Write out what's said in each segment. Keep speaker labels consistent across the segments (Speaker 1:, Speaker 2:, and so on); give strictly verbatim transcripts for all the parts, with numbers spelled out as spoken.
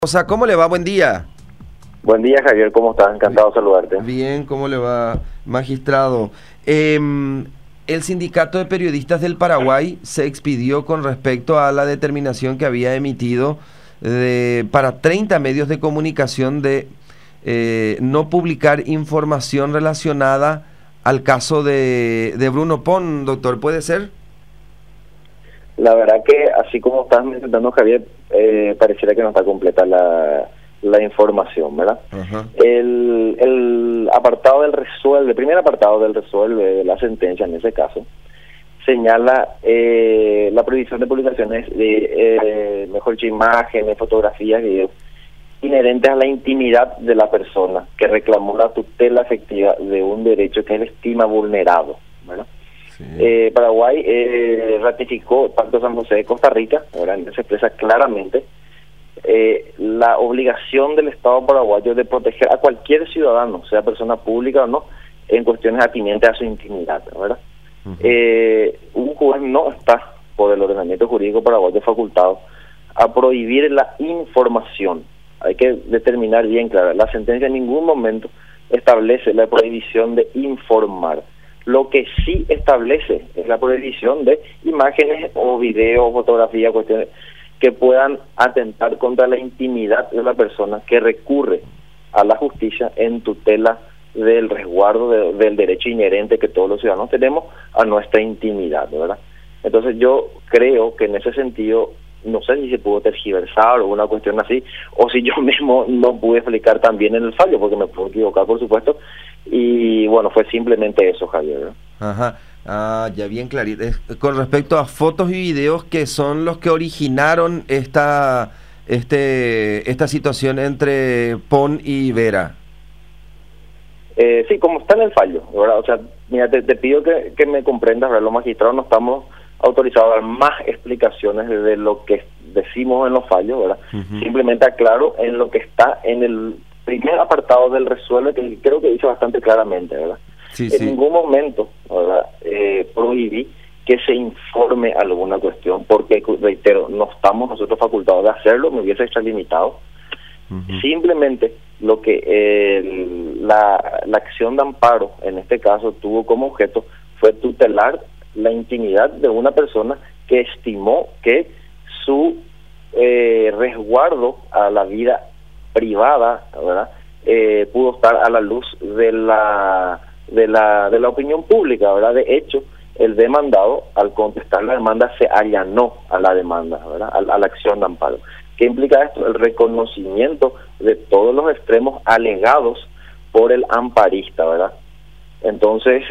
Speaker 1: O sea, ¿cómo le va? Buen día.
Speaker 2: Buen día, Javier, ¿cómo estás? Encantado de saludarte.
Speaker 1: Bien, ¿cómo le va, magistrado? Eh, el Sindicato de Periodistas del Paraguay se expidió con respecto a la determinación que había emitido de, para treinta medios de comunicación de eh, no publicar información relacionada al caso de, de Bruno Pon, doctor, ¿puede ser?
Speaker 2: La verdad que, así como estás mencionando, Javier, eh, pareciera que no está completa la, la información, ¿verdad?
Speaker 1: Ajá.
Speaker 2: El, el apartado del resuelve, el primer apartado del resuelve de la sentencia, en ese caso, señala eh, la prohibición de publicaciones de, eh, mejor dicho, imágenes, fotografías, videos, inherentes a la intimidad de la persona que reclamó la tutela efectiva de un derecho que él estima vulnerado, ¿verdad? Sí. Eh, Paraguay eh, ratificó el Pacto San José de Costa Rica, ahora se expresa claramente eh, la obligación del Estado paraguayo de proteger a cualquier ciudadano, sea persona pública o no, en cuestiones atinentes a su intimidad, ¿verdad? Uh-huh. eh, un juez no está, por el ordenamiento jurídico paraguayo, facultado a prohibir la información. Hay que determinar bien claro, la sentencia en ningún momento establece la prohibición de informar. Lo que sí establece es la prohibición de imágenes o videos o fotografías, cuestiones que puedan atentar contra la intimidad de la persona que recurre a la justicia en tutela del resguardo de, del derecho inherente que todos los ciudadanos tenemos a nuestra intimidad, ¿verdad? Entonces yo creo que en ese sentido, no sé si se pudo tergiversar o una cuestión así, o si yo mismo no pude explicar tan bien en el fallo, porque me puedo equivocar, por supuesto, y bueno, fue simplemente eso, Javier, ¿no?
Speaker 1: Ajá, ah, ya bien clarito. Con respecto a fotos y videos que son los que originaron esta, este, esta situación entre Pon y Vera.
Speaker 2: Eh, sí, como está en el fallo, ¿verdad? O sea, mira, te, te pido que, que me comprendas, ¿verdad? Los magistrados no estamos autorizados a dar más explicaciones de lo que decimos en los fallos, ¿verdad? Uh-huh. Simplemente aclaro en lo que está en el primer apartado del resuelve, que creo que dice bastante claramente, ¿verdad? Sí, en sí. ningún momento, ¿verdad? Eh, prohibí que se informe alguna cuestión, porque, reitero, no estamos nosotros facultados de hacerlo, me hubiese extralimitado. Uh-huh. Simplemente lo que eh, la, la acción de amparo, en este caso, tuvo como objeto fue tutelar la intimidad de una persona que estimó que su eh, resguardo a la vida privada, ¿verdad? Eh, pudo estar a la luz de la de la de la opinión pública, ¿verdad? De hecho, el demandado, al contestar la demanda, se allanó a la demanda, ¿verdad? A, a la acción de amparo. ¿Qué implica esto? El reconocimiento de todos los extremos alegados por el amparista, ¿verdad? Entonces,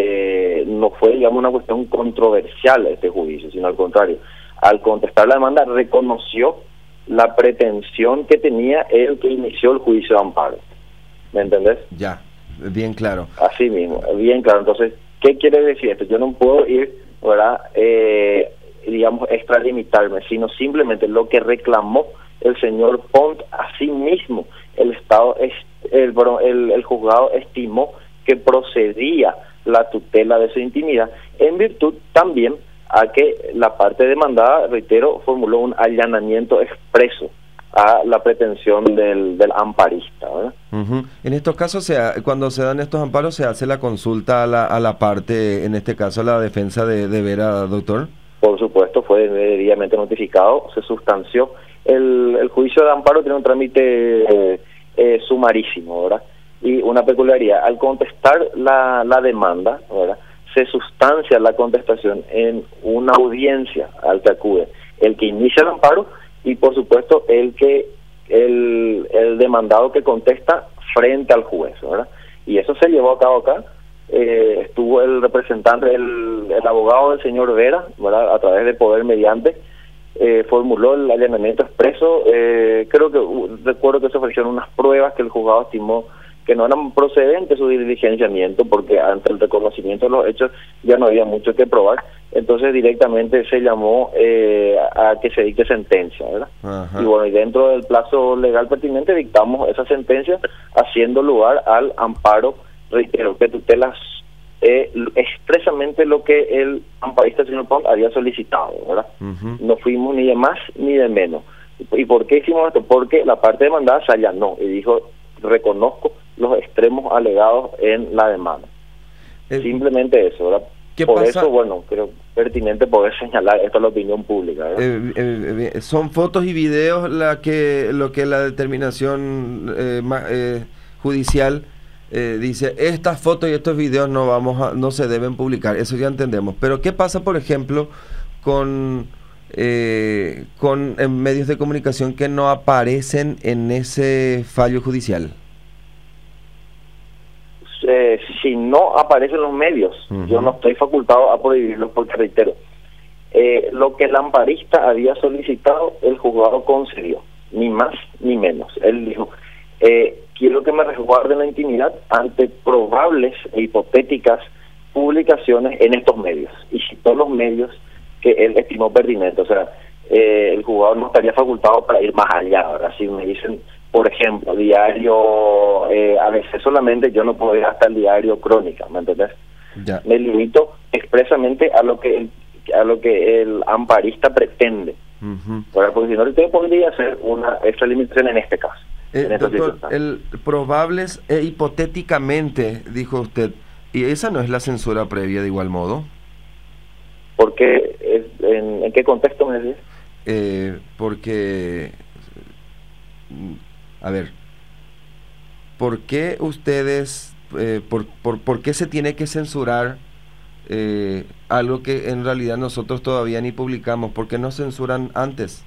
Speaker 2: eh, no fue, digamos, una cuestión controversial este juicio, sino al contrario. Al contestar la demanda, reconoció la pretensión que tenía el que inició el juicio de amparo. ¿Me entendés?
Speaker 1: Ya, bien claro.
Speaker 2: Así mismo, bien claro. Entonces, ¿qué quiere decir esto? Yo no puedo ir, ¿verdad?, eh, digamos, extralimitarme, sino simplemente lo que reclamó el señor Pont a sí mismo. El Estado, es, el, el, el juzgado estimó que procedía la tutela de su intimidad, en virtud también a que la parte demandada, reitero, formuló un allanamiento expreso a la pretensión del, del amparista, ¿verdad?
Speaker 1: Uh-huh. En estos casos, se ha, cuando se dan estos amparos, ¿se hace la consulta a la, a la parte, en este caso la defensa de, de Vera, doctor?
Speaker 2: Por supuesto, fue debidamente notificado, se sustanció. El, el juicio de amparo tiene un trámite eh, eh, sumarísimo, ¿verdad? Y una peculiaridad, al contestar la, la demanda, ¿verdad?, se sustancia la contestación en una audiencia al que acude el que inicia el amparo y, por supuesto, el que el, el demandado que contesta frente al juez, ¿verdad? Y eso se llevó a cabo acá. Eh, estuvo el representante, el, el abogado del señor Vera, ¿verdad?, a través de Poder Mediante, eh, formuló el allanamiento expreso. Eh, creo que, uh, recuerdo que se ofrecieron unas pruebas que el juzgado estimó que no eran procedentes su diligenciamiento, porque ante el reconocimiento de los hechos ya no había mucho que probar. Entonces directamente se llamó eh, a que se dicte sentencia, ¿verdad? Ajá. Y bueno, y dentro del plazo legal pertinente dictamos esa sentencia, haciendo lugar al amparo, reitero, que tutela eh, expresamente lo que el amparista, señor Pont, había solicitado, ¿verdad? Uh-huh. No fuimos ni de más ni de menos. ¿Y por qué hicimos esto? Porque la parte demandada se allanó y dijo, reconozco los extremos alegados en la demanda. Eh, Simplemente eso, ¿verdad? Por pasa? eso, bueno, creo pertinente poder señalar esto a la opinión pública, ¿verdad?
Speaker 1: Eh, eh, eh, son fotos y videos la que lo que la determinación eh, ma, eh, judicial eh, dice, estas fotos y estos videos no vamos a, no se deben publicar, eso ya entendemos. Pero ¿qué pasa, por ejemplo, con eh, con en medios de comunicación que no aparecen en ese fallo judicial?
Speaker 2: Eh, si no aparecen los medios, uh-huh. yo no estoy facultado a prohibirlos porque, reitero, eh, lo que el amparista había solicitado, el juzgado concedió, ni más ni menos. Él dijo, eh, quiero que me resguarden la intimidad ante probables e hipotéticas publicaciones en estos medios, y citó los medios que él estimó pertinentes. O sea, eh, el juzgado no estaría facultado para ir más allá. Ahora, si me dicen, por ejemplo, diario, eh, a veces solamente yo no puedo ir hasta el diario Crónica, ¿me entendés?
Speaker 1: Ya.
Speaker 2: Me limito expresamente a lo que el, a lo que el amparista pretende. Uh-huh. Porque si no, usted podría hacer una extralimitación en este caso.
Speaker 1: Eh,
Speaker 2: en
Speaker 1: doctor, el probables e hipotéticamente, dijo usted, ¿y esa no es la censura previa de igual modo?
Speaker 2: Porque, ¿en, en qué contexto me decís?
Speaker 1: Eh, porque... A ver, ¿por qué ustedes, eh, por, por, por qué se tiene que censurar eh, algo que en realidad nosotros todavía ni publicamos? ¿Por qué no censuran antes?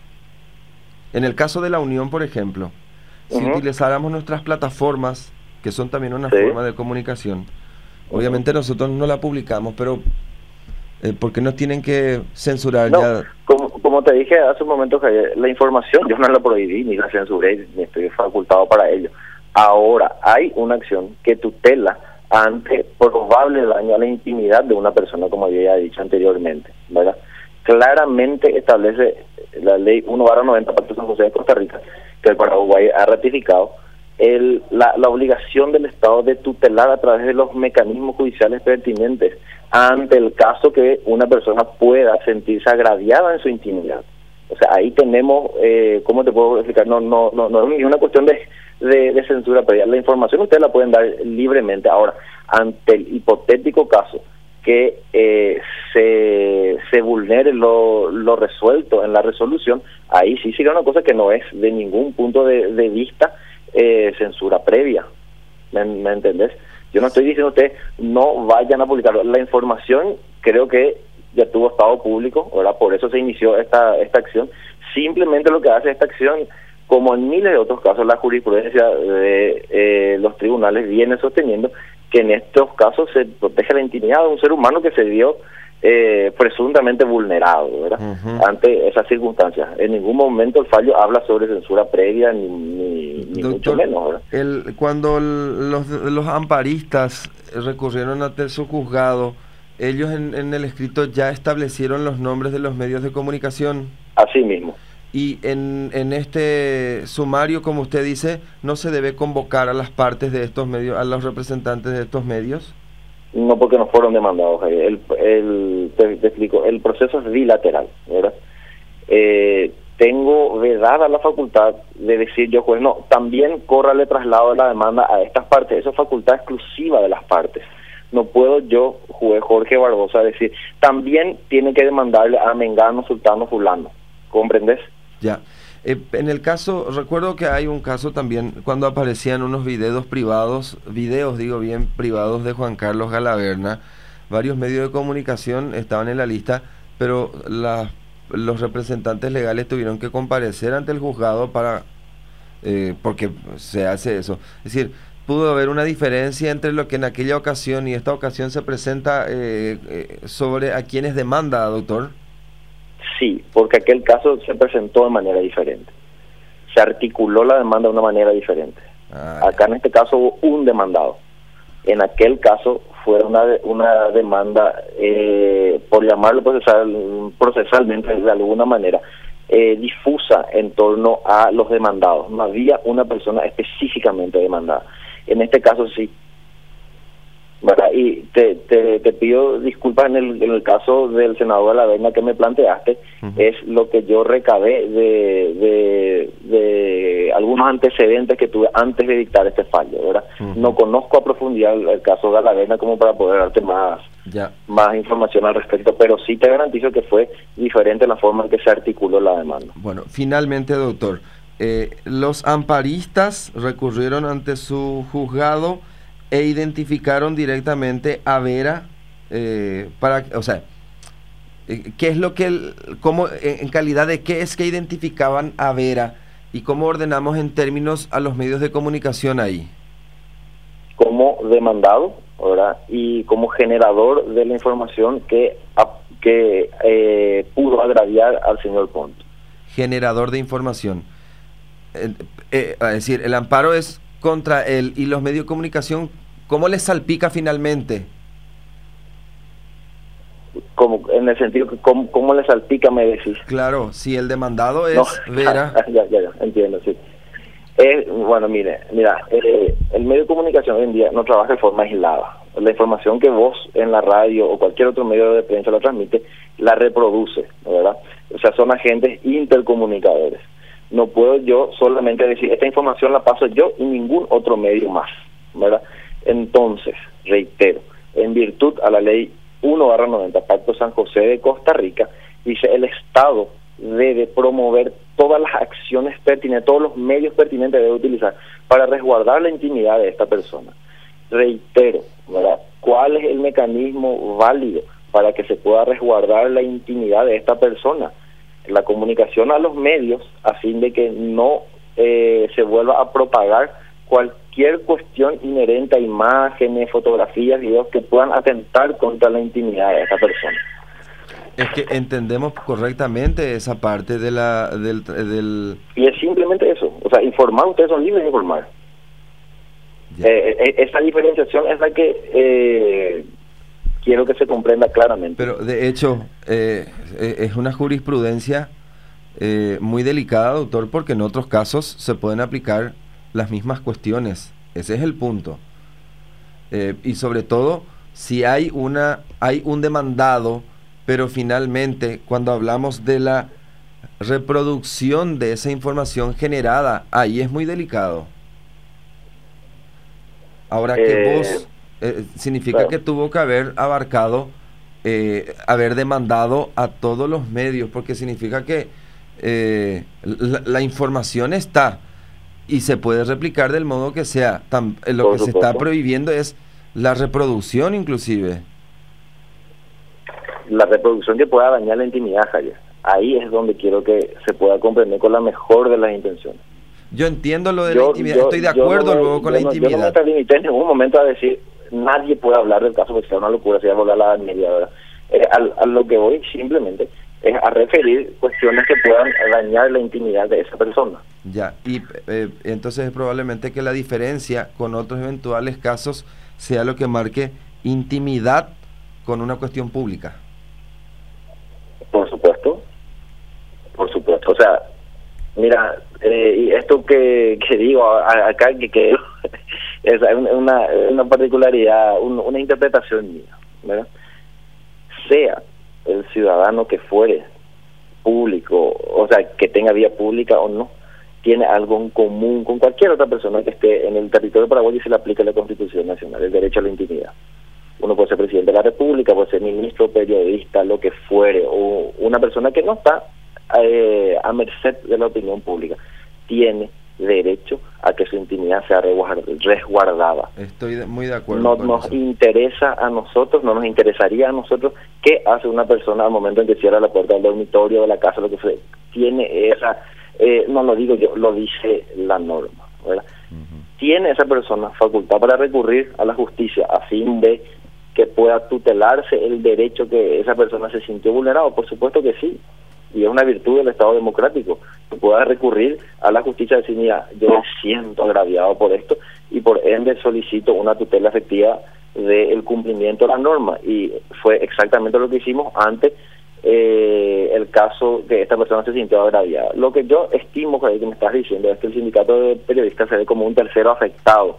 Speaker 1: En el caso de la Unión, por ejemplo, uh-huh. si utilizáramos nuestras plataformas, que son también una sí. forma de comunicación, uh-huh. obviamente nosotros no la publicamos, pero eh, ¿por qué nos tienen que censurar
Speaker 2: no,
Speaker 1: ya?
Speaker 2: Como, como te dije hace un momento, Javier, la información yo no la prohibí ni la censuré, ni estoy facultado para ello. Ahora, hay una acción que tutela ante probable daño a la intimidad de una persona, como había dicho anteriormente, ¿verdad? Claramente establece la ley uno barra noventa Pacto San José de Costa Rica, que el Paraguay ha ratificado, el, la, la obligación del Estado de tutelar a través de los mecanismos judiciales pertinentes ante el caso que una persona pueda sentirse agraviada en su intimidad. O sea, ahí tenemos, eh, ¿cómo te puedo explicar? No no no no es una cuestión de, de, de censura previa. La información ustedes la pueden dar libremente. Ahora, ante el hipotético caso que eh, se, se vulnere lo, lo resuelto en la resolución, ahí sí sería una cosa que no es de ningún punto de, de vista eh, censura previa. ¿Me, me entendés? Yo no estoy diciendo a ustedes no vayan a publicarlo. La información creo que ya tuvo estado público, ¿verdad? Por eso se inició esta esta acción. Simplemente lo que hace esta acción, como en miles de otros casos, la jurisprudencia de eh, los tribunales viene sosteniendo que en estos casos se protege la intimidad de un ser humano que se vio eh, presuntamente vulnerado, ¿verdad? Uh-huh. Ante esas circunstancias. En ningún momento el fallo habla sobre censura previa, ni, ni, ni
Speaker 1: Doctor,
Speaker 2: mucho menos, ¿verdad?
Speaker 1: El, cuando el, los, los amparistas recurrieron ante su juzgado, ellos en, en el escrito ya establecieron los nombres de los medios de comunicación.
Speaker 2: Así mismo.
Speaker 1: Y en, en este sumario, como usted dice, ¿no se debe convocar a las partes de estos medios, a los representantes de estos medios?
Speaker 2: No, porque no fueron demandados. El, el, te, te explico, el proceso es bilateral, ¿verdad? Eh, tengo vedada la facultad de decir yo, pues no, también córrale traslado de la demanda a estas partes. Eso es facultad exclusiva de las partes. No puedo yo, juez Jorge Barbosa, decir, también tiene que demandarle a Mengano, Sultano, Fulano. ¿Comprendes?
Speaker 1: Ya. Eh, en el caso, recuerdo que hay un caso también cuando aparecían unos videos privados, videos digo bien, privados de Juan Carlos Galaverna. Varios medios de comunicación estaban en la lista, pero la, los representantes legales tuvieron que comparecer ante el juzgado para, eh, porque se hace eso. Es decir, pudo haber una diferencia entre lo que en aquella ocasión y esta ocasión se presenta eh, eh, sobre a quienes demanda, doctor.
Speaker 2: Sí, porque aquel caso se presentó de manera diferente. Se articuló la demanda de una manera diferente. Ah, Acá en este caso hubo un demandado. En aquel caso fue una una demanda, eh, por llamarlo procesal, procesalmente de alguna manera, eh, difusa en torno a los demandados. No había una persona específicamente demandada. En este caso sí. ¿verdad? Y te, te, te pido disculpas en el, en el caso del senador Aravena que me planteaste, uh-huh. Es lo que yo recabé de, de, de algunos antecedentes que tuve antes de dictar este fallo, ¿verdad? Uh-huh. No conozco a profundidad el, el caso de Aravena como para poder darte más, ya. más información al respecto, pero sí te garantizo que fue diferente la forma en que se articuló la demanda.
Speaker 1: Bueno, finalmente, doctor, eh, los amparistas recurrieron ante su juzgado e identificaron directamente a Vera, eh, para, o sea, eh, ¿qué es lo que, el, cómo, en calidad de qué es que identificaban a Vera y cómo ordenamos en términos a los medios de comunicación ahí?
Speaker 2: Como demandado, ¿verdad? Y como generador de la información que, que eh, pudo agraviar al señor Ponto.
Speaker 1: Generador de información. Eh, eh, es decir, el amparo es contra él y los medios de comunicación, ¿cómo les salpica finalmente?
Speaker 2: Como en el sentido que cómo, cómo le salpica, me decís.
Speaker 1: Claro, si el demandado es
Speaker 2: no,
Speaker 1: Vera.
Speaker 2: ya, ya, ya, entiendo, sí. Eh, bueno, mire, mira, eh, el medio de comunicación hoy en día no trabaja de forma aislada. La información que vos en la radio o cualquier otro medio de prensa la transmite, la reproduce, ¿verdad? O sea, son agentes intercomunicadores. No puedo yo solamente decir, esta información la paso yo y ningún otro medio más, ¿verdad? Entonces, reitero, en virtud a la ley uno barra noventa, Pacto San José de Costa Rica, dice el Estado debe promover todas las acciones pertinentes, todos los medios pertinentes debe utilizar para resguardar la intimidad de esta persona. Reitero, ¿verdad? ¿Cuál es el mecanismo válido para que se pueda resguardar la intimidad de esta persona? La comunicación a los medios, a fin de que no eh, se vuelva a propagar cualquier cuestión inherente a imágenes, fotografías, videos que puedan atentar contra la intimidad de esta persona.
Speaker 1: Es que entendemos correctamente esa parte de la del, del...
Speaker 2: Y es simplemente eso, o sea, informar, ustedes son libres de informar. Eh, eh, esa diferenciación es la que eh, quiero que se comprenda claramente.
Speaker 1: Pero de hecho, eh, es una jurisprudencia eh, muy delicada, doctor, porque en otros casos se pueden aplicar las mismas cuestiones. Ese es el punto. Eh, y sobre todo, si hay una hay un demandado, pero finalmente, cuando hablamos de la reproducción de esa información generada, ahí es muy delicado. Ahora que
Speaker 2: eh,
Speaker 1: vos, eh, significa
Speaker 2: claro.
Speaker 1: que tuvo que haber abarcado, eh, haber demandado a todos los medios, porque significa que eh, la, la información está y se puede replicar del modo que sea. Tam, eh, lo
Speaker 2: Por
Speaker 1: que
Speaker 2: supuesto.
Speaker 1: se está prohibiendo es la reproducción, inclusive.
Speaker 2: La reproducción que pueda dañar la intimidad, Javier. Ahí es donde quiero que se pueda comprender con la mejor de las intenciones.
Speaker 1: Yo entiendo lo de
Speaker 2: yo,
Speaker 1: la intimidad,
Speaker 2: yo,
Speaker 1: estoy de acuerdo
Speaker 2: no me,
Speaker 1: luego con
Speaker 2: yo
Speaker 1: la
Speaker 2: no,
Speaker 1: intimidad.
Speaker 2: Yo no me limité en ningún momento a decir, nadie puede hablar del caso porque sea una locura, sería volver a la media hora. Eh, a, a lo que voy simplemente es a referir cuestiones que puedan dañar la intimidad de esa persona.
Speaker 1: Ya, y eh, entonces probablemente que la diferencia con otros eventuales casos sea lo que marque intimidad con una cuestión pública.
Speaker 2: Por supuesto, por supuesto, o sea, mira, eh, y esto que, que digo a, acá, que, que es una, una particularidad, un, una interpretación mía, ¿verdad? Sea el ciudadano que fuere público, o sea, que tenga vía pública o no, tiene algo en común con cualquier otra persona que esté en el territorio paraguayo y se le aplica la Constitución Nacional, el derecho a la intimidad. Uno puede ser presidente de la República, puede ser ministro, periodista, lo que fuere, o una persona que no está eh, a merced de la opinión pública, tiene derecho a que su intimidad sea resguardada.
Speaker 1: Estoy de, muy de acuerdo.
Speaker 2: No
Speaker 1: con
Speaker 2: nos
Speaker 1: eso.
Speaker 2: interesa a nosotros, no nos interesaría a nosotros qué hace una persona al momento en que cierra la puerta del dormitorio, de la casa, lo que sea. Tiene esa, eh, no lo digo yo, lo dice la norma, ¿verdad? Uh-huh. Tiene esa persona facultad para recurrir a la justicia a fin de que pueda tutelarse el derecho que esa persona se sintió vulnerado. Por supuesto que sí, y es una virtud del Estado democrático, que pueda recurrir a la justicia y decir, mira, yo me siento agraviado por esto y por ende solicito una tutela efectiva del cumplimiento de la norma. Y fue exactamente lo que hicimos ante eh, el caso que esta persona se sintió agraviada. Lo que yo estimo que me estás diciendo es que el sindicato de periodistas se ve como un tercero afectado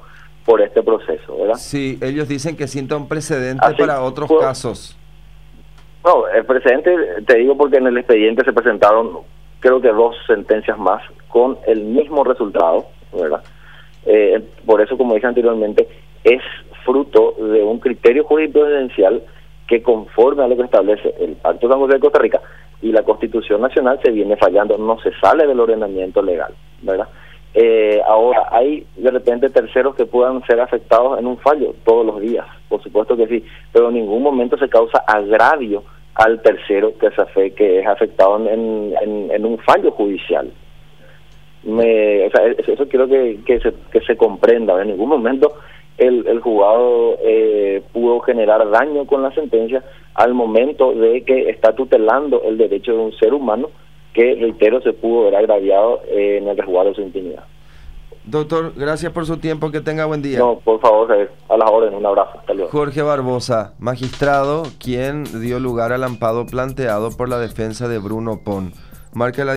Speaker 2: por este proceso, ¿verdad?
Speaker 1: Sí, ellos dicen que sienta un precedente
Speaker 2: Así,
Speaker 1: para otros
Speaker 2: pues,
Speaker 1: casos.
Speaker 2: No, el precedente, te digo porque en el expediente se presentaron, creo que dos sentencias más con el mismo resultado, ¿verdad? Eh, por eso, como dije anteriormente, es fruto de un criterio jurisprudencial que, conforme a lo que establece el Pacto San José de Costa Rica y la Constitución Nacional, se viene fallando, no se sale del ordenamiento legal, ¿verdad? Eh, ahora, hay de repente terceros que puedan ser afectados en un fallo todos los días, por supuesto que sí, pero en ningún momento se causa agravio al tercero que se afe que es afectado en, en, en un fallo judicial. Me, o sea, eso, eso quiero que, que, se, que se comprenda. En ningún momento el, el juzgado eh, pudo generar daño con la sentencia al momento de que está tutelando el derecho de un ser humano que, reitero, se pudo ver agraviado eh, en el resguardo de su intimidad.
Speaker 1: Doctor, gracias por su tiempo, que tenga buen día.
Speaker 2: No, por favor, a las órdenes, un abrazo, hasta luego.
Speaker 1: Jorge Barbosa, magistrado, quien dio lugar al amparo planteado por la defensa de Bruno Pon. Marca la